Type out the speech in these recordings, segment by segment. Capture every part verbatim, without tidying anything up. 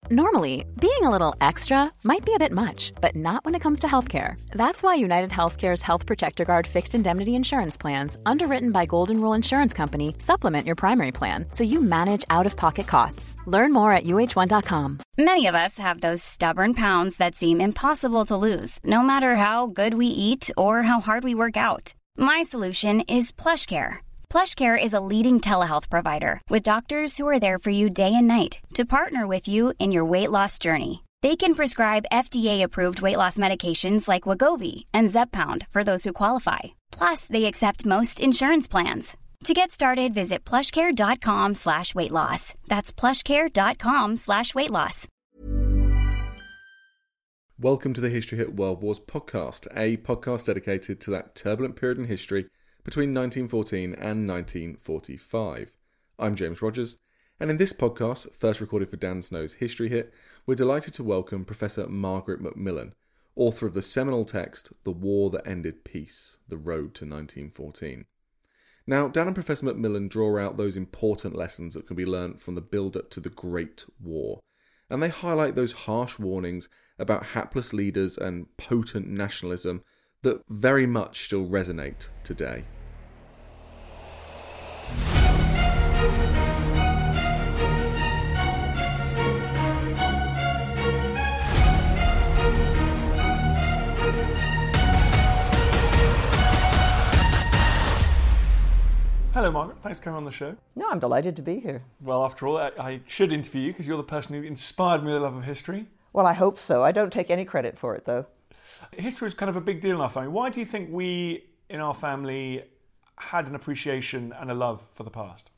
Normally, being a little extra might be a bit much, but not when it comes to healthcare. That's why United Healthcare's Health Protector Guard fixed indemnity insurance plans, underwritten by Golden Rule Insurance Company, supplement your primary plan so you manage out-of-pocket costs. Learn more at U H one dot com. Many of us have those stubborn pounds that seem impossible to lose, no matter how good we eat or how hard we work out. My solution is PlushCare. PlushCare is a leading telehealth provider with doctors who are there for you day and night to partner with you in your weight loss journey. They can prescribe F D A-approved weight loss medications like Wegovy and Zepbound for those who qualify. Plus, they accept most insurance plans. To get started, visit plushcare.com slash weight loss. That's plushcare.com slash weight loss. Welcome to the History Hit World Wars podcast, a podcast dedicated to that turbulent period in history between nineteen fourteen and nineteen forty-five. I'm James Rogers, and in this podcast, first recorded for Dan Snow's History Hit, we're delighted to welcome Professor Margaret Macmillan, author of the seminal text, The War That Ended Peace, The Road to nineteen fourteen. Now, Dan and Professor Macmillan draw out those important lessons that can be learnt from the build-up to the Great War, and they highlight those harsh warnings about hapless leaders and potent nationalism that very much still resonate today. Hello, Margaret. Thanks for coming on the show. No, I'm delighted to be here. Well, after all, I, I should interview you because you're the person who inspired me with the love of history. Well, I hope so. I don't take any credit for it, though. History is kind of a big deal in our family. Why do you think we, in our family, had an appreciation and a love for the past?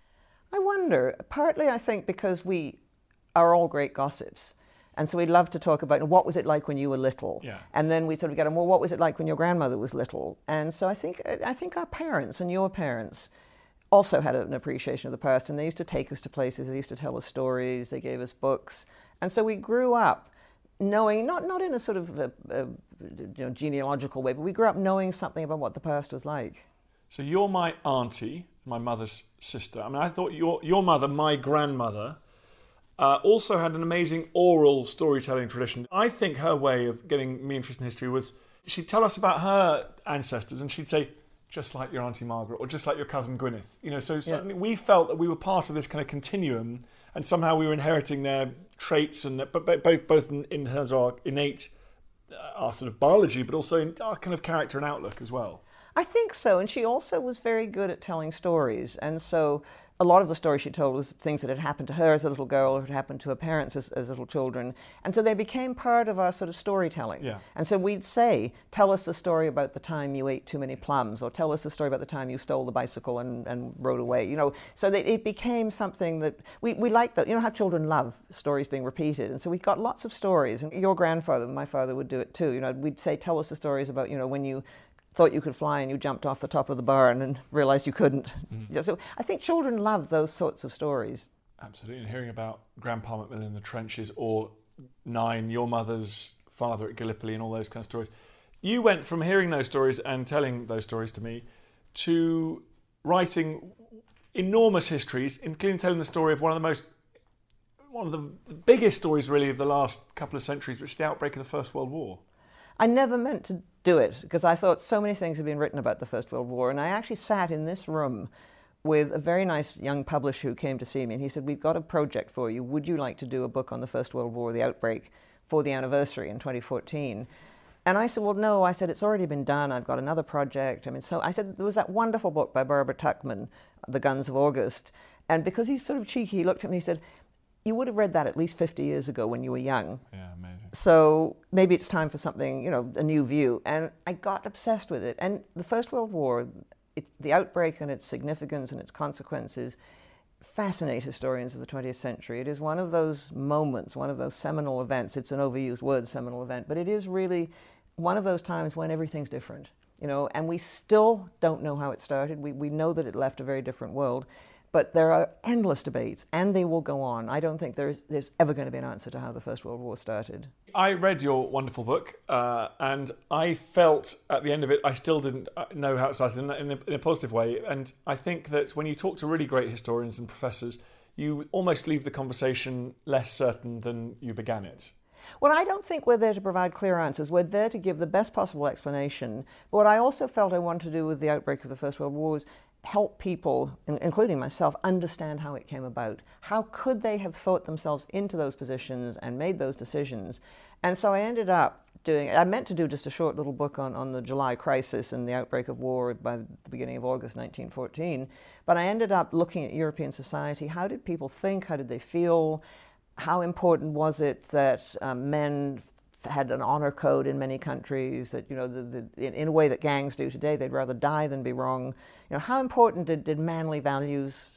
I wonder. Partly, I think, because we are all great gossips. And so we love to talk about what was it like when you were little, yeah. And then we sort of get on, well, what was it like when your grandmother was little? And so I think I think our parents and your parents also had an appreciation of the past, and they used to take us to places, they used to tell us stories, they gave us books, and so we grew up knowing, not not in a sort of a, a, you know, genealogical way, but we grew up knowing something about what the past was like. So you're my auntie, my mother's sister. I mean, I thought your your mother, my grandmother, Uh, also had an amazing oral storytelling tradition. I think her way of getting me interested in history was she'd tell us about her ancestors and she'd say, just like your Auntie Margaret or just like your cousin Gwyneth. You know, so yeah. suddenly we felt that we were part of this kind of continuum and somehow we were inheriting their traits, and but both both in, in terms of our innate, uh, our sort of biology, but also in our kind of character and outlook as well. I think so, and she also was very good at telling stories, and so a lot of the stories she told was things that had happened to her as a little girl or had happened to her parents as, as little children. And so they became part of our sort of storytelling. Yeah. And so we'd say, tell us the story about the time you ate too many plums, or tell us the story about the time you stole the bicycle and, and rode away. You know, so that it became something that we, we liked that. You know how children love stories being repeated. And so we got lots of stories. And your grandfather, my father would do it too. You know, we'd say, tell us the stories about, you know, when you thought you could fly and you jumped off the top of the barn and realized you couldn't. Mm. Yeah, so I think children love those sorts of stories. Absolutely. And hearing about Grandpa Macmillan in the trenches, or Nine, your mother's father at Gallipoli, and all those kind of stories. You went from hearing those stories and telling those stories to me to writing enormous histories, including telling the story of one of the most, one of the biggest stories really of the last couple of centuries, which is the outbreak of the First World War. I never meant to do it because I thought so many things had been written about the First World War, and I actually sat in this room with a very nice young publisher who came to see me, and he said, we've got a project for you. Would you like to do a book on the First World War, the outbreak, for the anniversary in twenty fourteen? And I said, well, no. I said, it's already been done. I've got another project. I mean, so I said, there was that wonderful book by Barbara Tuchman, The Guns of August. And because he's sort of cheeky, he looked at me and he said, you would have read that at least fifty years ago when you were young. Yeah, amazing. So maybe it's time for something, you know, a new view. And I got obsessed with it. And the First World War, it, the outbreak and its significance and its consequences fascinate historians of the twentieth century. It is one of those moments, one of those seminal events. It's an overused word, seminal event, but it is really one of those times when everything's different, you know, and we still don't know how it started. We, we know that it left a very different world. But there are endless debates, and they will go on. I don't think there's there's ever going to be an answer to how the First World War started. I read your wonderful book, uh, and I felt at the end of it, I still didn't know how it started in a, in a positive way. And I think that when you talk to really great historians and professors, you almost leave the conversation less certain than you began it. Well, I don't think we're there to provide clear answers. We're there to give the best possible explanation. But what I also felt I wanted to do with the outbreak of the First World War was help people, including myself, understand how it came about. How could they have thought themselves into those positions and made those decisions? And so I ended up doing, I meant to do just a short little book on, on the July crisis and the outbreak of war by the beginning of August nineteen fourteen. But I ended up looking at European society. How did people think? How did they feel? How important was it that um, men f- had an honor code in many countries, that, you know, the, the, in, in a way that gangs do today, they'd rather die than be wrong. You know, how important did, did manly values,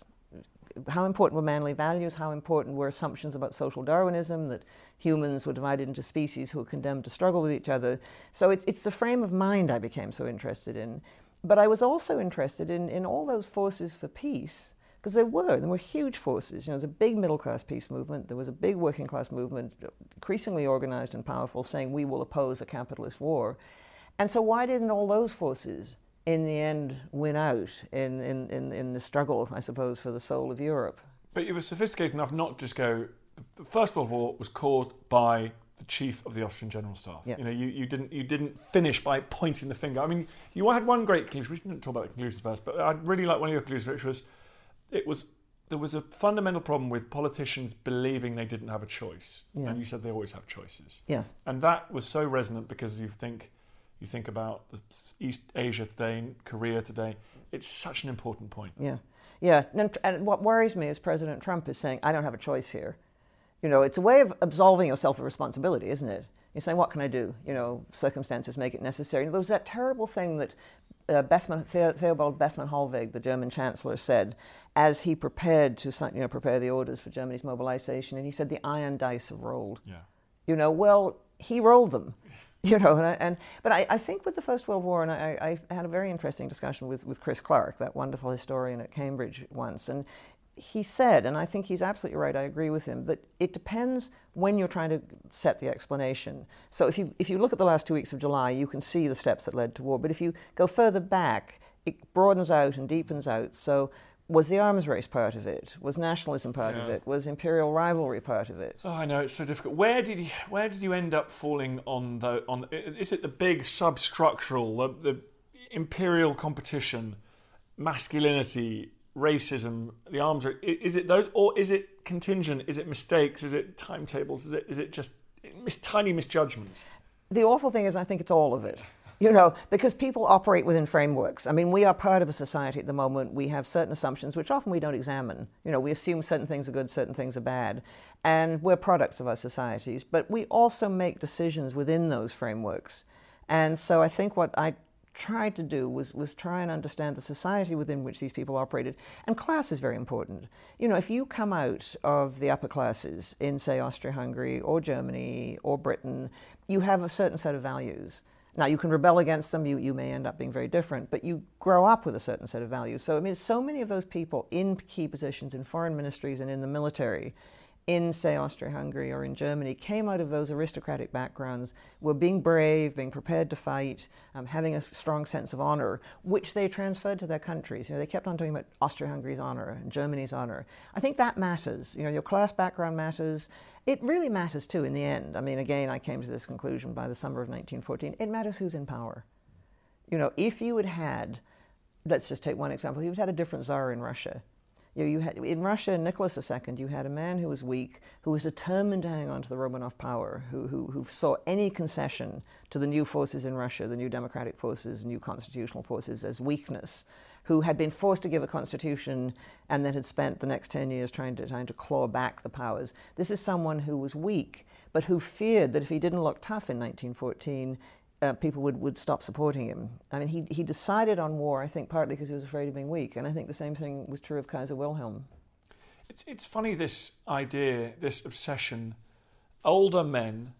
how important were manly values? How important were assumptions about social Darwinism, that humans were divided into species who were condemned to struggle with each other? So it's, it's the frame of mind I became so interested in. But I was also interested in, in all those forces for peace, because there were, there were huge forces. You know, there was a big middle-class peace movement. There was a big working-class movement, increasingly organized and powerful, saying we will oppose a capitalist war. And so why didn't all those forces, in the end, win out in, in, in, in the struggle, I suppose, for the soul of Europe? But you were sophisticated enough not just go, the First World War was caused by the chief of the Austrian General Staff. Yeah. You know, you, you didn't you didn't finish by pointing the finger. I mean, you had one great conclusion. We didn't talk about the conclusions first, but I'd really like one of your conclusions, which was, It was there was a fundamental problem with politicians believing they didn't have a choice, yeah. and you said they always have choices. Yeah, and that was so resonant because you think you think about East Asia today, Korea today. It's such an important point. Yeah, yeah. And, and what worries me is President Trump is saying, "I don't have a choice here." You know, it's a way of absolving yourself of responsibility, isn't it? You're saying, "What can I do?" You know, circumstances make it necessary. And there was that terrible thing that Uh, Bethmann, the- Theobald Bethmann-Hollweg, the German Chancellor, said as he prepared to, you know, prepare the orders for Germany's mobilization, and he said the iron dice have rolled. Yeah. You know, well, he rolled them. You know, and, I, and but I, I think with the First World War, and I, I had a very interesting discussion with, with Chris Clark, that wonderful historian at Cambridge once, and he said, and I think he's absolutely right, I agree with him, that it depends when you're trying to set the explanation. So if you if you look at the last two weeks of July, you can see the steps that led to war. But if you go further back, it broadens out and deepens out. So was the arms race part of it? Was nationalism part yeah. of it? Was imperial rivalry part of it? Oh, I know, it's so difficult. Where did you where did you end up falling on the on? Is it the big substructural, the, the imperial competition, masculinity, racism, the arms race? Is it those, or is it contingent? Is it mistakes? Is it timetables? Is it is it just mis- tiny misjudgments? The awful thing is, I think it's all of it. You know, because people operate within frameworks. I mean, we are part of a society at the moment. We have certain assumptions, which often we don't examine. You know, we assume certain things are good, certain things are bad. And we're products of our societies. But we also make decisions within those frameworks. And so I think what I tried to do was, was try and understand the society within which these people operated. And class is very important. You know, if you come out of the upper classes in, say, Austria-Hungary or Germany or Britain, you have a certain set of values. Now, you can rebel against them, you, you may end up being very different, but you grow up with a certain set of values. So, I mean, so many of those people in key positions in foreign ministries and in the military, in, say, Austria-Hungary or in Germany, came out of those aristocratic backgrounds, were being brave, being prepared to fight, um, having a strong sense of honor, which they transferred to their countries. You know, they kept on talking about Austria-Hungary's honor and Germany's honor. I think that matters. You know, your class background matters. It really matters, too, in the end. I mean, again, I came to this conclusion by the summer of nineteen fourteen. It matters who's in power. You know, if you had had, let's just take one example, if you had had a different czar in Russia. You know, you had, in Russia, Nicholas the Second, you had a man who was weak, who was determined to hang on to the Romanov power, who, who, who saw any concession to the new forces in Russia, the new democratic forces, new constitutional forces, as weakness, who had been forced to give a constitution and then had spent the next ten years trying to, trying to claw back the powers. This is someone who was weak, but who feared that if he didn't look tough in nineteen fourteen, Uh, people would, would stop supporting him. I mean, he, he decided on war, I think, partly because he was afraid of being weak. And I think the same thing was true of Kaiser Wilhelm. It's it's funny, this idea, this obsession. Older men,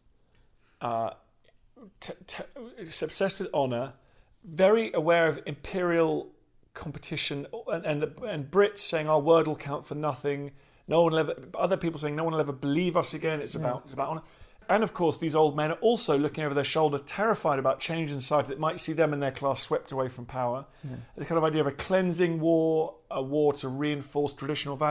uh, t- t- obsessed with honour, very aware of imperial competition, and, and, and Brits saying our word will count for nothing. No one will ever, other people saying no one will ever believe us again. It's about yeah. it's about honour. And of course, these old men are also looking over their shoulder, terrified about change in society that might see them and their class swept away from power. Yeah. The kind of idea of a cleansing war, a war to reinforce traditional values.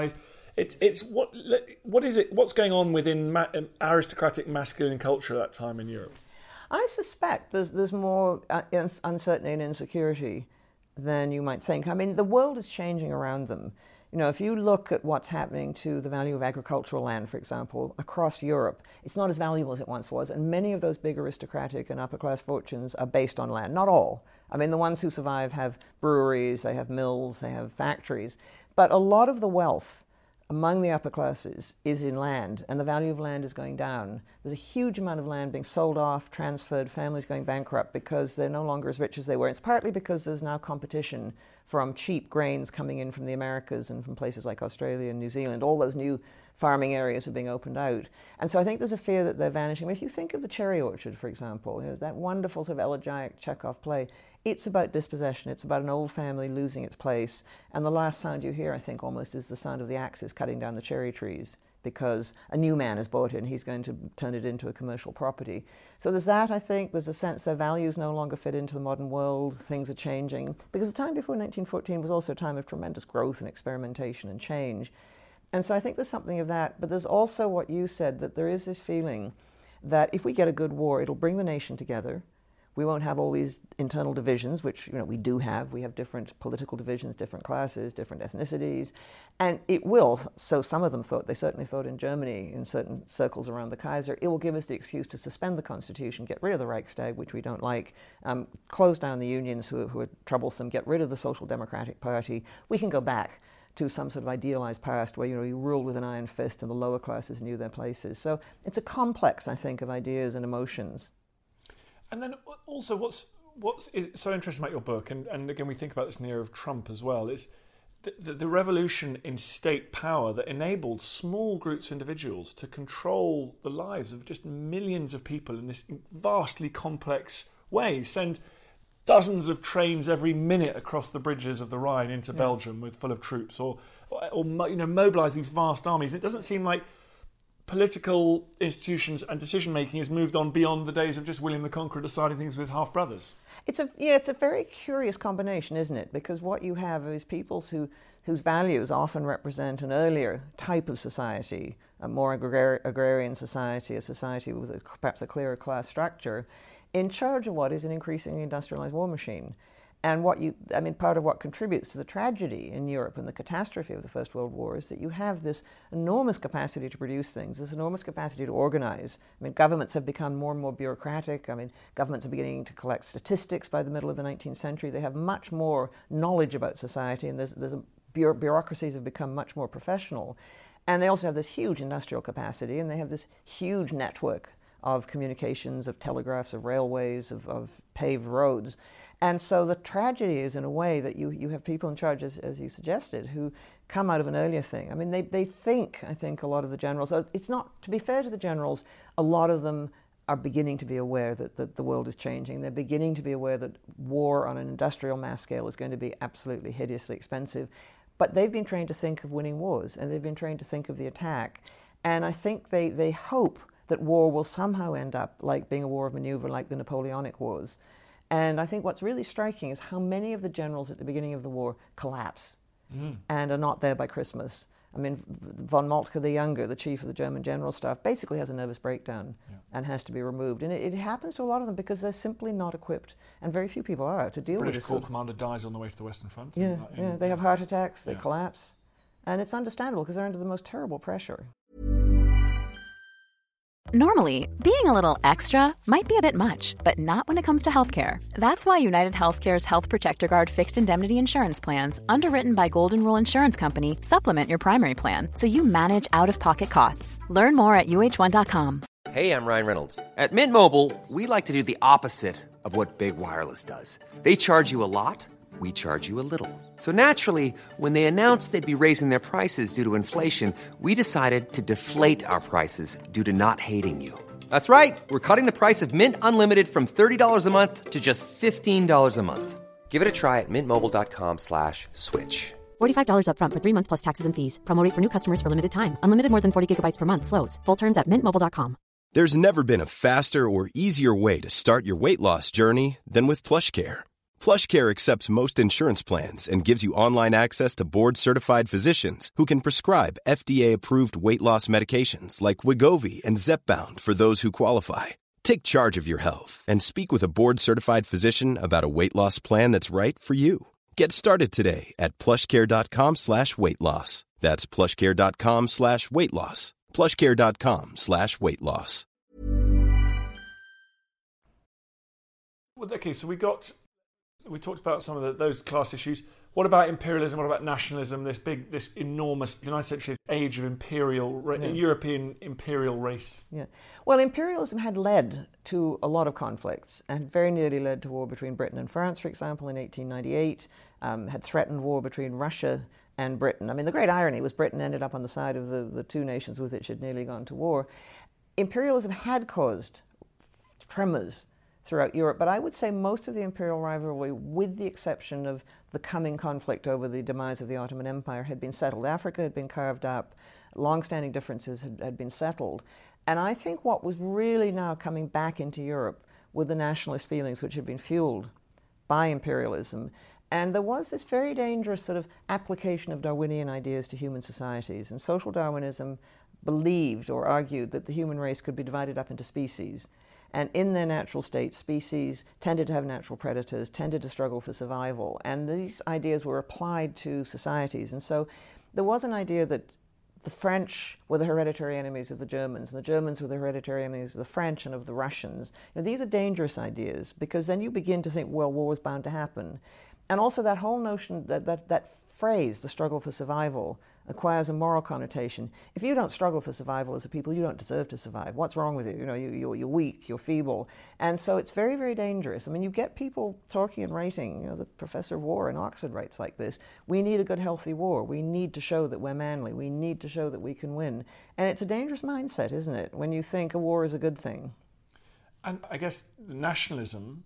It's it's what what is it? What's going on within ma- aristocratic masculine culture at that time in Europe? I suspect there's there's more uh, uncertainty and insecurity than you might think. I mean, the world is changing around them. You know, if you look at what's happening to the value of agricultural land, for example, across Europe, it's not as valuable as it once was, and many of those big aristocratic and upper-class fortunes are based on land. Not all. I mean, the ones who survive have breweries, they have mills, they have factories, but a lot of the wealth among the upper classes is in land, and the value of land is going down. There's a huge amount of land being sold off, transferred, families going bankrupt because they're no longer as rich as they were. It's partly because there's now competition from cheap grains coming in from the Americas and from places like Australia and New Zealand. All those new farming areas are being opened out. And so I think there's a fear that they're vanishing. I mean, if you think of The Cherry Orchard, for example, you know, that wonderful sort of elegiac Chekhov play, it's about dispossession. It's about an old family losing its place. And the last sound you hear, I think, almost is the sound of the axes cutting down the cherry trees, because a new man has bought it and he's going to turn it into a commercial property. So there's that, I think. There's a sense that values no longer fit into the modern world. Things are changing. Because the time before nineteen fourteen was also a time of tremendous growth and experimentation and change. And so I think there's something of that. But there's also what you said, that there is this feeling that if we get a good war, it'll bring the nation together. We won't have all these internal divisions, which, you know, we do have. We have different political divisions, different classes, different ethnicities. And it will, so some of them thought, they certainly thought in Germany, in certain circles around the Kaiser, it will give us the excuse to suspend the constitution, get rid of the Reichstag, which we don't like, um, close down the unions who, who are troublesome, get rid of the Social Democratic Party. We can go back to some sort of idealized past where, you know, you ruled with an iron fist and the lower classes knew their places. So it's a complex, I think, of ideas and emotions. And then also what's what's so interesting about your book, and, and again we think about this in the era of Trump as well, is the, the, the revolution in state power that enabled small groups of individuals to control the lives of just millions of people in this vastly complex way. Send dozens of trains every minute across the bridges of the Rhine into yeah. Belgium with full of troops, or, or, or you know, mobilise these vast armies. It doesn't seem like political institutions and decision-making has moved on beyond the days of just William the Conqueror deciding things with half-brothers. It's a yeah, it's a very curious combination, isn't it? Because what you have is peoples who, whose values often represent an earlier type of society, a more agrar- agrarian society, a society with a, perhaps a clearer class structure, in charge of what is an increasingly industrialized war machine. And what you, I mean, part of what contributes to the tragedy in Europe and the catastrophe of the First World War is that you have this enormous capacity to produce things, this enormous capacity to organize. I mean, governments have become more and more bureaucratic. I mean, governments are beginning to collect statistics by the middle of the nineteenth century. They have much more knowledge about society, and there's, there's a, bureaucracies have become much more professional. And they also have this huge industrial capacity, and they have this huge network of communications, of telegraphs, of railways, of, of paved roads. And so the tragedy is, in a way, that you, you have people in charge, as, as you suggested, who come out of an earlier thing. I mean, they, they think, I think, a lot of the generals, it's not, to be fair to the generals, a lot of them are beginning to be aware that, that the world is changing. They're beginning to be aware that war on an industrial mass scale is going to be absolutely hideously expensive. But they've been trained to think of winning wars, and they've been trained to think of the attack. And I think they, they hope that war will somehow end up like being a war of maneuver, like the Napoleonic Wars. And I think what's really striking is how many of the generals at the beginning of the war collapse mm. and are not there by Christmas. I mean, von Moltke the Younger, the chief of the German General Staff, basically has a nervous breakdown yeah. and has to be removed. And it, it happens to a lot of them because they're simply not equipped, and very few people are, to deal British with this. British Corps commander dies on the way to the Western Front. Yeah, in, yeah, they have heart attacks, they yeah. collapse. And it's understandable because they're under the most terrible pressure. Normally, being a little extra might be a bit much, but not when it comes to healthcare. That's why United Healthcare's Health Protector Guard fixed indemnity insurance plans, underwritten by Golden Rule Insurance Company, supplement your primary plan so you manage out-of-pocket costs. Learn more at U H one dot com. Hey, I'm Ryan Reynolds. At Mint Mobile, we like to do the opposite of what Big Wireless does. They charge you a lot. We charge you a little. So naturally, when they announced they'd be raising their prices due to inflation, we decided to deflate our prices due to not hating you. That's right. We're cutting the price of Mint Unlimited from thirty dollars a month to just fifteen dollars a month. Give it a try at mintmobile.com slash switch. forty-five dollars up front for three months plus taxes and fees. Promo rate for new customers for limited time. Unlimited more than forty gigabytes per month. Slows full terms at mint mobile dot com. There's never been a faster or easier way to start your weight loss journey than with PlushCare. PlushCare accepts most insurance plans and gives you online access to board-certified physicians who can prescribe F D A-approved weight loss medications like Wegovy and Zepbound for those who qualify. Take charge of your health and speak with a board-certified physician about a weight loss plan that's right for you. Get started today at plushcare.com slash weight loss. That's plushcare.com slash weight loss. plushcare.com slash weight loss. Well, okay, so we got... We talked about some of the, those class issues. What about imperialism? What about nationalism? This big, this enormous nineteenth century age of imperial, ra- yeah. European imperial race. Yeah. Well, imperialism had led to a lot of conflicts and very nearly led to war between Britain and France, for example, in eighteen ninety-eight. Um, had threatened war between Russia and Britain. I mean, the great irony was Britain ended up on the side of the, the two nations with which it had nearly gone to war. Imperialism had caused tremors throughout Europe, but I would say most of the imperial rivalry, with the exception of the coming conflict over the demise of the Ottoman Empire, had been settled. Africa had been carved up, long-standing differences had, had been settled. And I think what was really now coming back into Europe were the nationalist feelings which had been fueled by imperialism. And there was this very dangerous sort of application of Darwinian ideas to human societies. And social Darwinism believed or argued that the human race could be divided up into species. And in their natural state, species tended to have natural predators, tended to struggle for survival. And these ideas were applied to societies. And so there was an idea that the French were the hereditary enemies of the Germans, and the Germans were the hereditary enemies of the French and of the Russians. Now, these are dangerous ideas, because then you begin to think, well, war is bound to happen. And also that whole notion, that, that, that phrase, the struggle for survival, acquires a moral connotation. If you don't struggle for survival as a people, you don't deserve to survive. What's wrong with you? You know, you, you're, you're weak, you're feeble. And so it's very, very dangerous. I mean, you get people talking and writing, you know, the professor of war in Oxford writes like this: we need a good, healthy war. We need to show that we're manly. We need to show that we can win. And it's a dangerous mindset, isn't it, when you think a war is a good thing? And I guess nationalism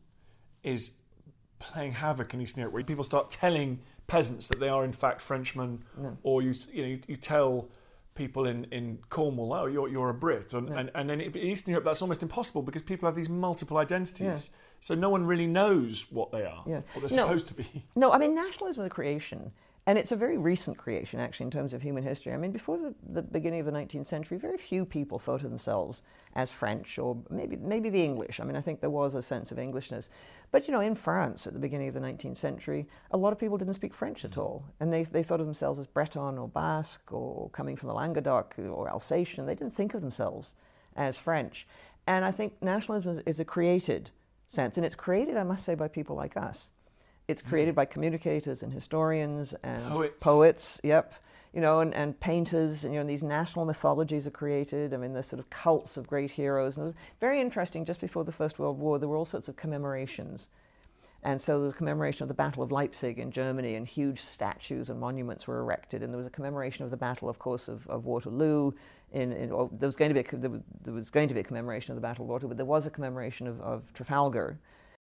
is playing havoc in Eastern Europe, where people start telling peasants that they are in fact Frenchmen, no. or you you know you, you tell people in, in Cornwall, oh, you're you're a Brit, and no. and, and then in Eastern Europe that's almost impossible because people have these multiple identities, yeah. so no one really knows what they are, yeah. what they're no. supposed to be. No, I mean nationalism is a creation. And it's a very recent creation, actually, in terms of human history. I mean, before the, the beginning of the nineteenth century, very few people thought of themselves as French, or maybe maybe the English. I mean, I think there was a sense of Englishness. But, you know, in France at the beginning of the nineteenth century, a lot of people didn't speak French at all. And they, they thought of themselves as Breton or Basque or coming from the Languedoc or Alsatian. They didn't think of themselves as French. And I think nationalism is, is a created sense. And it's created, I must say, by people like us. It's created by communicators and historians and poets. poets, yep, you know, and, and painters, and you know, these national mythologies are created. I mean, there's sort of cults of great heroes. And it was very interesting, just before the First World War, there were all sorts of commemorations. And so there was a commemoration of the Battle of Leipzig in Germany, and huge statues and monuments were erected. And there was a commemoration of the Battle, of course, of, of Waterloo. In, in or there was going to be a, there was, there was going to be a commemoration of the Battle of Waterloo, but there was a commemoration of, of Trafalgar.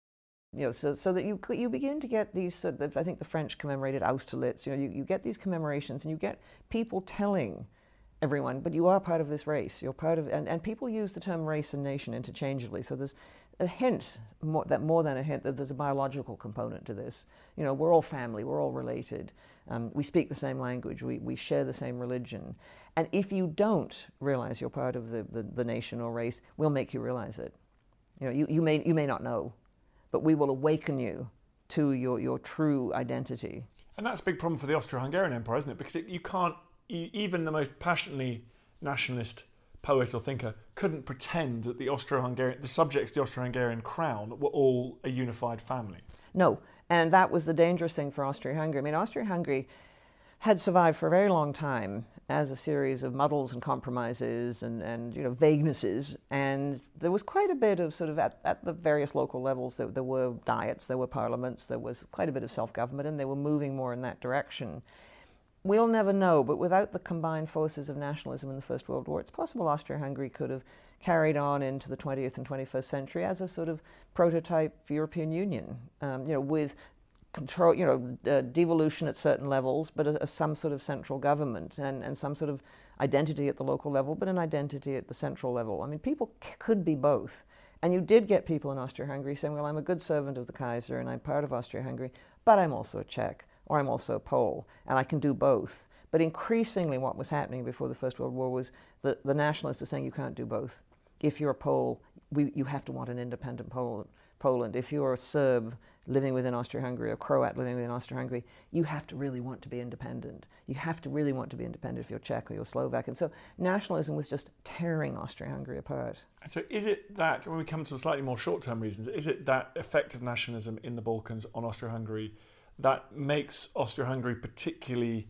You know, so so that you you begin to get these. Uh, I think the French commemorated Austerlitz. You know, you, you get these commemorations, and you get people telling everyone, but you are part of this race. You're part of, and, and people use the term race and nation interchangeably. So there's a hint more, that more than a hint that there's a biological component to this. You know, we're all family. We're all related. Um, we speak the same language. We we share the same religion. And if you don't realize you're part of the, the, the nation or race, we'll make you realize it. You know, you, you may you may not know, but we will awaken you to your, your true identity. And that's a big problem for the Austro-Hungarian Empire, isn't it? Because it, you can't, even the most passionately nationalist poet or thinker couldn't pretend that the Austro-Hungarian, the subjects of the Austro-Hungarian crown were all a unified family. No, and that was the dangerous thing for Austria-Hungary. I mean, Austria-Hungary had survived for a very long time as a series of muddles and compromises and, and you know, vaguenesses. And there was quite a bit of sort of, at, at the various local levels, there, there were diets, there were parliaments, there was quite a bit of self-government, and they were moving more in that direction. We'll never know, but without the combined forces of nationalism in the First World War, it's possible Austria-Hungary could have carried on into the twentieth and twenty-first century as a sort of prototype European Union, um, you know, with control, you know, uh, devolution at certain levels, but a, a, some sort of central government and, and some sort of identity at the local level, but an identity at the central level. I mean, people c- could be both. And you did get people in Austria-Hungary saying, well, I'm a good servant of the Kaiser and I'm part of Austria-Hungary, but I'm also a Czech or I'm also a Pole, and I can do both. But increasingly what was happening before the First World War was that the nationalists were saying you can't do both. If you're a Pole, we, you have to want an independent Pol- Poland. If you're a Serb living within Austria-Hungary or Croat living within Austria-Hungary, you have to really want to be independent. You have to really want to be independent if you're Czech or you're Slovak. And so nationalism was just tearing Austria-Hungary apart. And so is it that, when we come to slightly more short-term reasons, is it that effect of nationalism in the Balkans on Austria-Hungary that makes Austria-Hungary particularly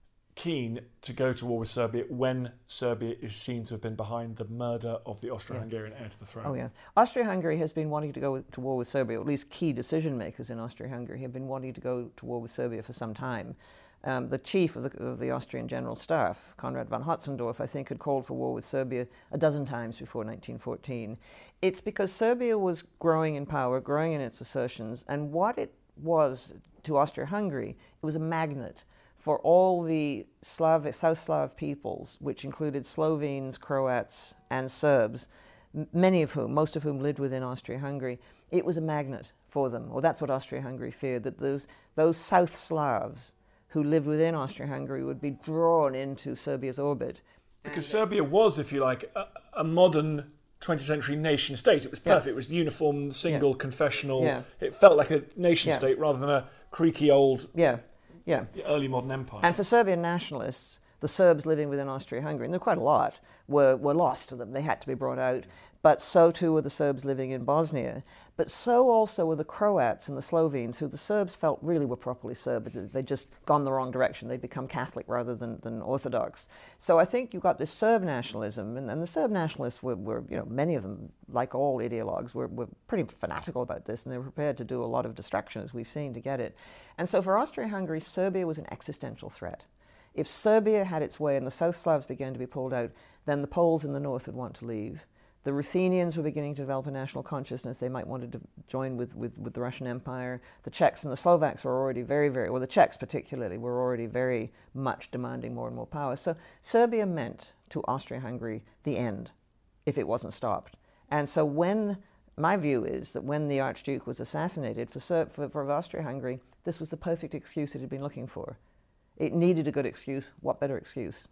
keen to go to war with Serbia when Serbia is seen to have been behind the murder of the Austro-Hungarian yeah. heir to the throne? Oh yeah. Austria-Hungary has been wanting to go to war with Serbia, or at least key decision makers in Austria-Hungary have been wanting to go to war with Serbia for some time. Um, the chief of the, of the Austrian General Staff, Konrad von Hotzendorf, I think had called for war with Serbia a dozen times before nineteen fourteen. It's because Serbia was growing in power, growing in its assertions, and what it was to Austria-Hungary, it was a magnet for all the Slav, South Slav peoples, which included Slovenes, Croats, and Serbs, many of whom, most of whom lived within Austria-Hungary. It was a magnet for them, or that's what Austria-Hungary feared, that those, those South Slavs who lived within Austria-Hungary would be drawn into Serbia's orbit. Because Serbia was, if you like, a, a modern twentieth century nation state. It was perfect. Yeah. It was uniform, single, yeah. confessional. Yeah. It felt like a nation yeah. state rather than a creaky old yeah. Yeah. early modern empire. And for Serbian nationalists, the Serbs living within Austria-Hungary, and there were quite a lot, were, were lost to them. They had to be brought out. But so too were the Serbs living in Bosnia. But so also were the Croats and the Slovenes, who the Serbs felt really were properly Serb. They'd just gone the wrong direction. They'd become Catholic rather than, than Orthodox. So I think you've got this Serb nationalism, and, and the Serb nationalists were, were, you know, many of them, like all ideologues, were, were pretty fanatical about this, and they were prepared to do a lot of destruction, as we've seen, to get it. And so for Austria-Hungary, Serbia was an existential threat. If Serbia had its way and the South Slavs began to be pulled out, then the Poles in the north would want to leave. The Ruthenians were beginning to develop a national consciousness. They might want to join with, with, with the Russian Empire. The Czechs and the Slovaks were already very, very, well, the Czechs particularly, were already very much demanding more and more power. So Serbia meant to Austria-Hungary the end, if it wasn't stopped. And so when, my view is that when the Archduke was assassinated, for, Ser- for, for Austria-Hungary, this was the perfect excuse it had been looking for. It needed a good excuse. What better excuse?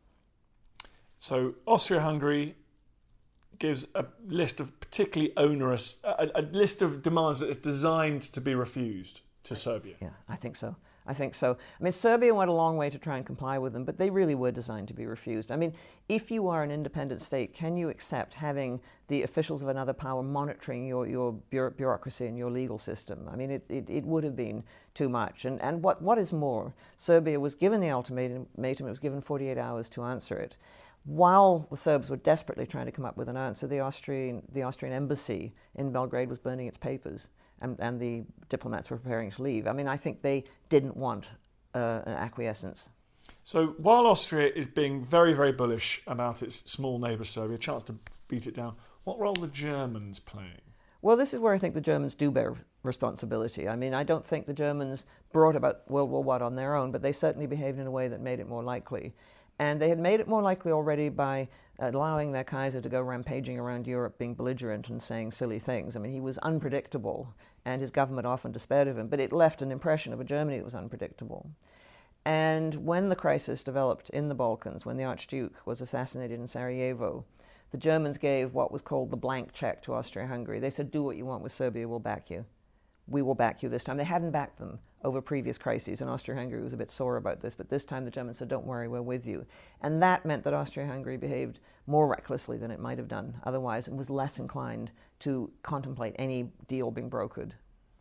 So Austria-Hungary gives a list of particularly onerous, a, a list of demands that is designed to be refused to Serbia. Yeah, I think so. I think so. I mean, Serbia went a long way to try and comply with them, but they really were designed to be refused. I mean, if you are an independent state, can you accept having the officials of another power monitoring your, your bureaucracy and your legal system? I mean, it, it, it would have been too much. And, and what, what is more, Serbia was given the ultimatum, it was given forty-eight hours to answer it. While the Serbs were desperately trying to come up with an answer, the Austrian, the Austrian embassy in Belgrade was burning its papers, and, and the diplomats were preparing to leave. I mean, I think they didn't want uh, an acquiescence. So while Austria is being very, very bullish about its small neighbour Serbia, a chance to beat it down, what role are the Germans playing? Well, this is where I think the Germans do bear responsibility. I mean, I don't think the Germans brought about World War One on their own, but they certainly behaved in a way that made it more likely. And they had made it more likely already by allowing their Kaiser to go rampaging around Europe being belligerent and saying silly things. I mean, he was unpredictable, and his government often despaired of him, but it left an impression of a Germany that was unpredictable. And when the crisis developed in the Balkans, when the Archduke was assassinated in Sarajevo, the Germans gave what was called the blank check to Austria-Hungary. They said, do what you want with Serbia, we'll back you. We will back you this time. They hadn't backed them over previous crises, and Austria-Hungary was a bit sore about this, but this time the Germans said, don't worry, we're with you. And that meant that Austria-Hungary behaved more recklessly than it might have done otherwise, and was less inclined to contemplate any deal being brokered.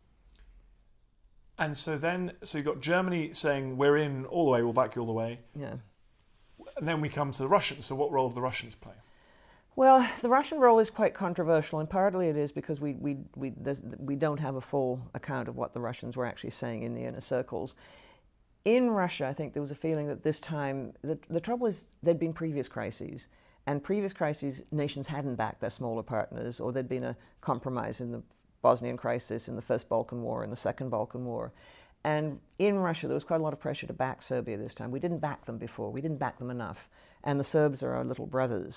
And so then, so you've got Germany saying, we're in all the way, we'll back you all the way. Yeah. And then we come to the Russians. So what role do the Russians play? Well, the Russian role is quite controversial, and partly it is because we we we, we don't have a full account of what the Russians were actually saying in the inner circles. In Russia, I think there was a feeling that this time, the, the trouble is there'd been previous crises, and previous crises, nations hadn't backed their smaller partners, or there'd been a compromise in the Bosnian crisis, in the First Balkan War, in the Second Balkan War. And in Russia, there was quite a lot of pressure to back Serbia this time. We didn't back them before. We didn't back them enough. And the Serbs are our little brothers.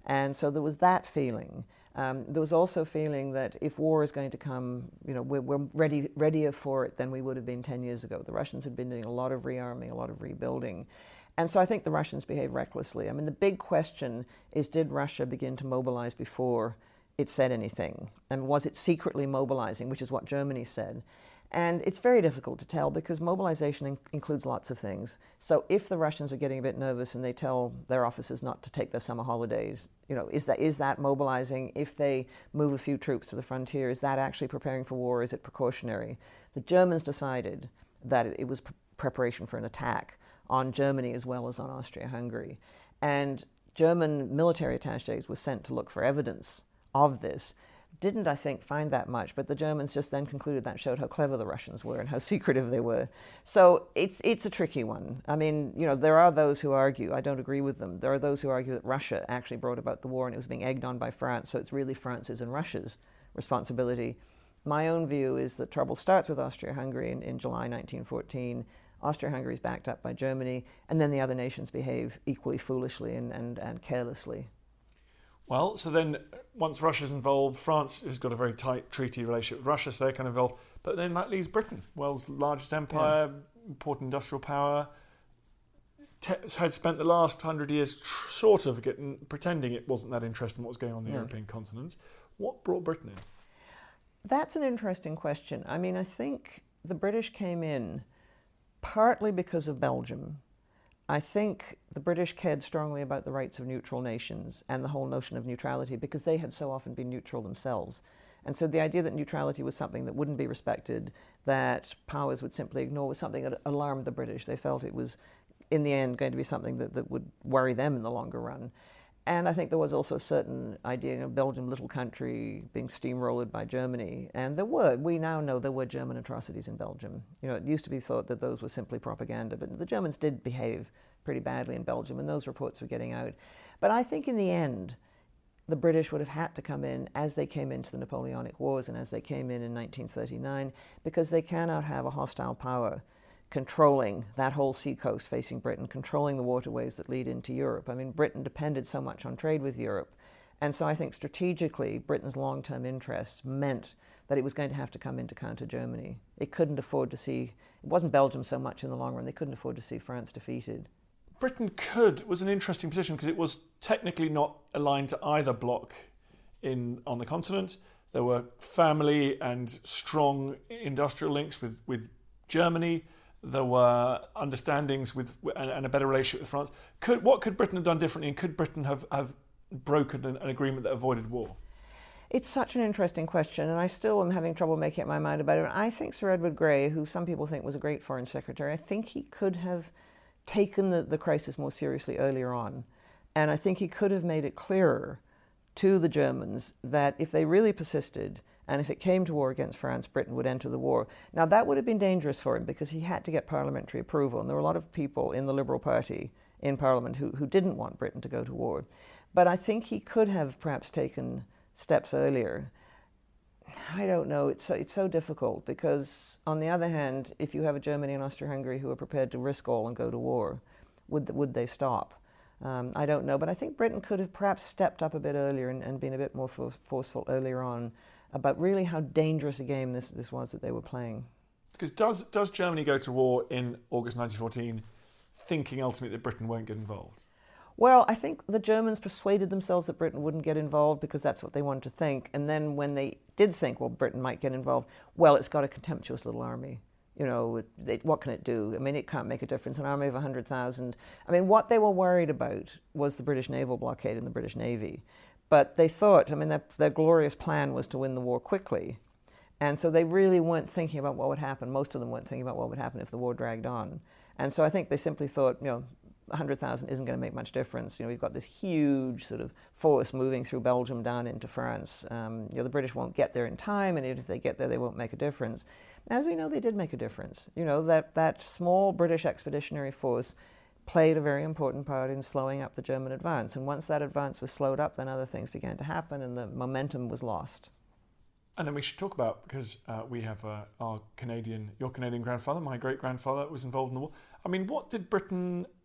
And so there was that feeling. Um, there was also feeling that if war is going to come, you know, we're, we're ready, readier for it than we would have been ten years ago. The Russians had been doing a lot of rearming, a lot of rebuilding. And so I think the Russians behaved recklessly. I mean, the big question is, did Russia begin to mobilize before it said anything? And was it secretly mobilizing, which is what Germany said? And it's very difficult to tell because mobilization in- includes lots of things. So if the Russians are getting a bit nervous and they tell their officers not to take their summer holidays, you know, is that is that mobilizing? If they move a few troops to the frontier, is that actually preparing for war? Is it precautionary? The Germans decided that it was pre- preparation for an attack on Germany as well as on Austria-Hungary. And German military attachés were sent to look for evidence of this. Didn't, I think, find that much, but the Germans just then concluded that showed how clever the Russians were and how secretive they were. So it's it's a tricky one. I mean, you know, there are those who argue, I don't agree with them, there are those who argue that Russia actually brought about the war and it was being egged on by France, so it's really France's and Russia's responsibility. My own view is that trouble starts with Austria-Hungary in, in July nineteen fourteen. Austria-Hungary is backed up by Germany, and then the other nations behave equally foolishly and, and, and carelessly. Well, so then once Russia's involved, France has got a very tight treaty relationship with Russia, so they're kind of involved. But then that leaves Britain, world's largest empire, yeah. important industrial power, te- had spent the last hundred years tr- sort of getting, pretending it wasn't that interested in what was going on in the yeah. European continent. What brought Britain in? That's an interesting question. I mean, I think the British came in partly because of Belgium. I think the British cared strongly about the rights of neutral nations and the whole notion of neutrality because they had so often been neutral themselves. And so the idea that neutrality was something that wouldn't be respected, that powers would simply ignore, was something that alarmed the British. They felt it was, in the end, going to be something that, that would worry them in the longer run. And I think there was also a certain idea of Belgium, little country, being steamrolled by Germany. And there were, we now know there were German atrocities in Belgium. You know, it used to be thought that those were simply propaganda, but the Germans did behave pretty badly in Belgium, and those reports were getting out. But I think in the end, the British would have had to come in as they came into the Napoleonic Wars and as they came in in nineteen thirty-nine, because they cannot have a hostile power controlling that whole seacoast facing Britain, controlling the waterways that lead into Europe. I mean, Britain depended so much on trade with Europe. And so I think strategically, Britain's long-term interests meant that it was going to have to come in to counter Germany. It couldn't afford to see, it wasn't Belgium so much in the long run, they couldn't afford to see France defeated. Britain could, was an interesting position because it was technically not aligned to either bloc in on the continent. There were family and strong industrial links with, with Germany. There were understandings with and a better relationship with France. Could, what could Britain have done differently, and could Britain have, have brokered an, an agreement that avoided war? It's such an interesting question, and I still am having trouble making up my mind about it. I think Sir Edward Grey, who some people think was a great foreign secretary, I think he could have taken the, the crisis more seriously earlier on. And I think he could have made it clearer to the Germans that if they really persisted, and if it came to war against France, Britain would enter the war. Now, that would have been dangerous for him because he had to get parliamentary approval. And there were a lot of people in the Liberal Party in Parliament who, who didn't want Britain to go to war. But I think he could have perhaps taken steps earlier. I don't know. It's so, it's so difficult because, on the other hand, if you have a Germany and Austria-Hungary who are prepared to risk all and go to war, would, would they stop? Um, I don't know. But I think Britain could have perhaps stepped up a bit earlier and, and been a bit more for, forceful earlier on about really how dangerous a game this, this was that they were playing. Because does does Germany go to war in August nineteen fourteen thinking ultimately that Britain won't get involved? Well, I think the Germans persuaded themselves that Britain wouldn't get involved because that's what they wanted to think. And then when they did think, well, Britain might get involved, well, it's got a contemptuous little army. You know, it, what can it do? I mean, it can't make a difference. An army of one hundred thousand. I mean, what they were worried about was the British naval blockade and the British Navy. But they thought, I mean, their, their glorious plan was to win the war quickly. And so they really weren't thinking about what would happen. Most of them weren't thinking about what would happen if the war dragged on. And so I think they simply thought, you know, one hundred thousand isn't going to make much difference. You know, we've got this huge sort of force moving through Belgium down into France. Um, you know, the British won't get there in time, and even if they get there, they won't make a difference. As we know, they did make a difference. You know, that, that small British expeditionary force played a very important part in slowing up the German advance. And once that advance was slowed up, then other things began to happen and the momentum was lost. And then we should talk about, because uh, we have uh, our Canadian, your Canadian grandfather, my great-grandfather was involved in the war. I mean, what did Britain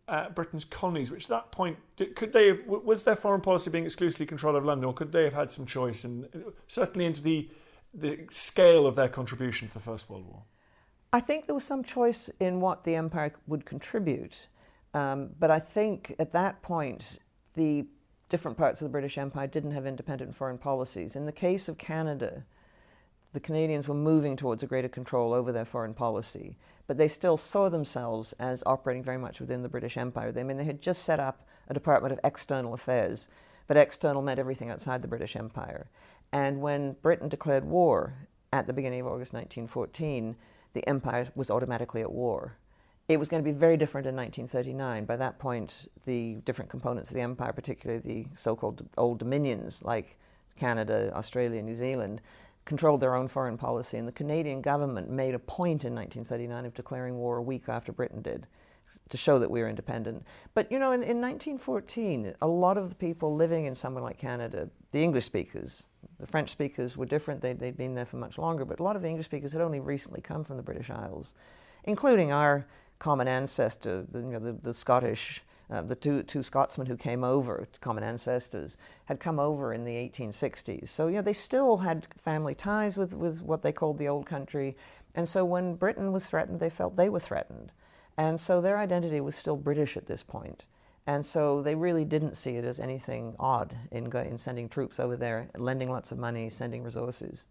at Britain's colonies, which at that point, did, could they have, was their foreign policy being exclusively controlled over London, or could they have had some choice, and certainly into the the scale of their contribution to the First World War? I think there was some choice in what the empire would contribute, um, but I think at that point the different parts of the British Empire didn't have independent foreign policies. In the case of Canada, the Canadians were moving towards a greater control over their foreign policy, but they still saw themselves as operating very much within the British Empire. They, I mean, they had just set up a Department of External Affairs, but external meant everything outside the British Empire. And when Britain declared war at the beginning of August nineteen fourteen, the empire was automatically at war. It was going to be very different in nineteen thirty-nine. By that point, the different components of the empire, particularly the so-called old dominions like Canada, Australia, New Zealand, controlled their own foreign policy. And the Canadian government made a point in nineteen thirty-nine of declaring war a week after Britain did, to show that we were independent. But, you know, in, in nineteen fourteen, a lot of the people living in somewhere like Canada, the English speakers, the French speakers were different, they'd, they'd been there for much longer, but a lot of the English speakers had only recently come from the British Isles, including our common ancestor, the, you know, the, the Scottish, uh, the two, two Scotsmen who came over, common ancestors, had come over in the eighteen sixties. So, you know, they still had family ties with, with what they called the old country. And so when Britain was threatened, they felt they were threatened. And so their identity was still British at this point. And so they really didn't see it as anything odd in, go, in sending troops over there, lending lots of money, sending resources.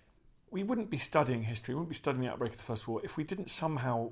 We wouldn't be studying history, we wouldn't be studying the outbreak of the First War if we didn't somehow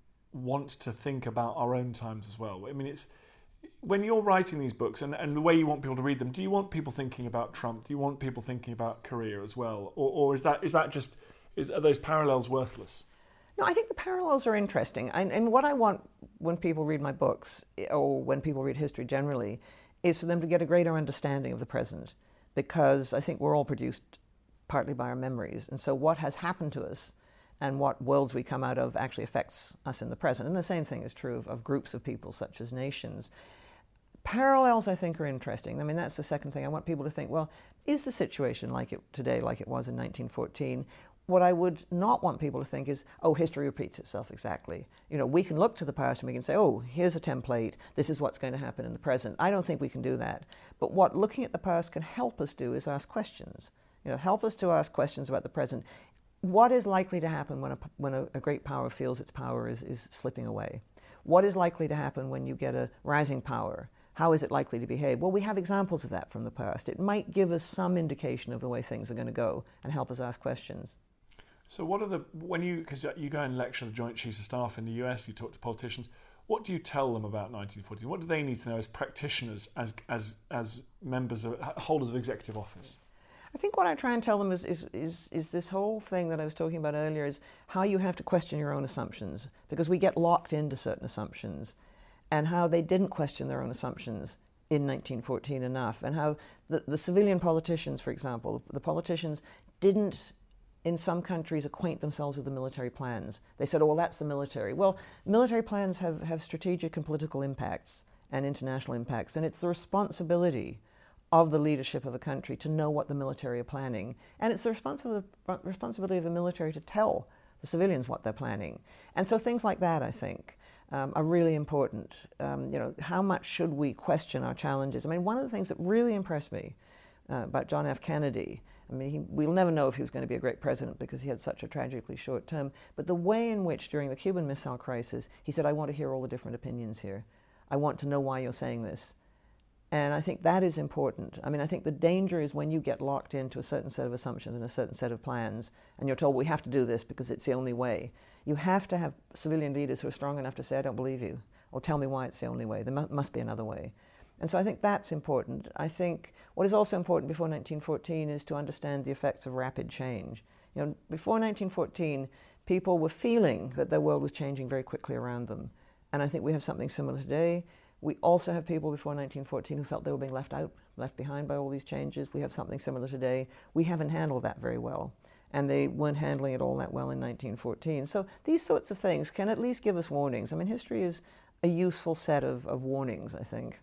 want to think about our own times as well. I mean, it's when you're writing these books and, and the way you want people to read them, do you want people thinking about Trump? Do you want people thinking about Korea as well? Or, or is that is that just, is, are those parallels worthless? No, I think the parallels are interesting. And, and what I want when people read my books, or when people read history generally, is for them to get a greater understanding of the present. Because I think we're all produced partly by our memories. And so what has happened to us and what worlds we come out of actually affects us in the present. And the same thing is true of, of groups of people, such as nations. Parallels, I think, are interesting. I mean, that's the second thing. I want people to think, well, is the situation like it today, like it was in nineteen fourteen? What I would not want people to think is, oh, history repeats itself exactly. You know, we can look to the past and we can say, oh, here's a template, this is what's going to happen in the present. I don't think we can do that. But what looking at the past can help us do is ask questions. You know, help us to ask questions about the present. What is likely to happen when a, when a, a great power feels its power is, is slipping away? What is likely to happen when you get a rising power? How is it likely to behave? Well, we have examples of that from the past. It might give us some indication of the way things are going to go and help us ask questions. So what are the, when you, because you go and lecture the Joint Chiefs of Staff in the U S, you talk to politicians, what do you tell them about nineteen fourteen? What do they need to know as practitioners, as as as members of, holders of executive office? I think what I try and tell them is, is, is, is this whole thing that I was talking about earlier, is how you have to question your own assumptions, because we get locked into certain assumptions, and how they didn't question their own assumptions in nineteen fourteen enough, and how the, the civilian politicians, for example, the politicians didn't, in some countries, acquaint themselves with the military plans. They said, oh, well, that's the military. Well, military plans have, have strategic and political impacts and international impacts, and it's the responsibility of the leadership of a country to know what the military are planning. And it's the responsi- responsibility of the military to tell the civilians what they're planning. And so things like that, I think, um, are really important. Um, you know, how much should we question our challenges? I mean, one of the things that really impressed me uh, about John F. Kennedy, I mean, he, we'll never know if he was going to be a great president because he had such a tragically short term, but the way in which, during the Cuban Missile Crisis, he said, I want to hear all the different opinions here. I want to know why you're saying this. And I think that is important. I mean, I think the danger is when you get locked into a certain set of assumptions and a certain set of plans, and you're told, we have to do this because it's the only way. You have to have civilian leaders who are strong enough to say, I don't believe you, or tell me why it's the only way. There mu- must be another way. And so I think that's important. I think what is also important before nineteen fourteen is to understand the effects of rapid change. You know, before nineteen fourteen, people were feeling that their world was changing very quickly around them. And I think we have something similar today. We also have people before nineteen fourteen who felt they were being left out, left behind by all these changes. We have something similar today. We haven't handled that very well. And they weren't handling it all that well in nineteen fourteen. So these sorts of things can at least give us warnings. I mean, history is a useful set of, of warnings, I think.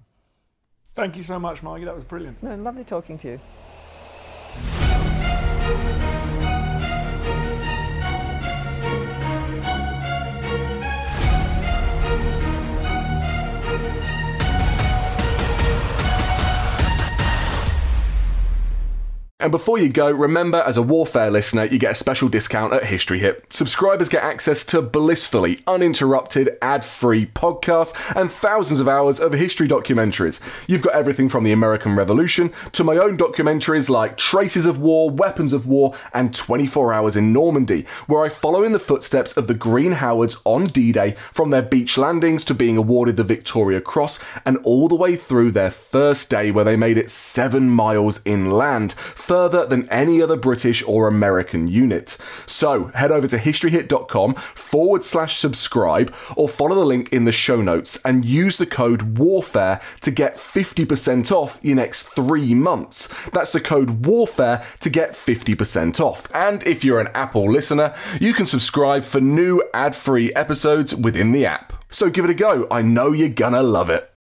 Thank you so much, Margie. That was brilliant. No, lovely talking to you. And before you go, remember, as a Warfare listener, you get a special discount at History Hit. Subscribers get access to blissfully uninterrupted, ad-free podcasts and thousands of hours of history documentaries. You've got everything from the American Revolution to my own documentaries like Traces of War, Weapons of War, and twenty-four hours in Normandy, where I follow in the footsteps of the Green Howards on D-Day, from their beach landings to being awarded the Victoria Cross, and all the way through their first day where they made it seven miles inland, further than any other British or American unit. So head over to historyhit.com forward slash subscribe or follow the link in the show notes and use the code WARFARE to get fifty percent off your next three months. That's the code WARFARE to get fifty percent off. And if you're an Apple listener, you can subscribe for new ad-free episodes within the app. So give it a go. I know you're gonna love it.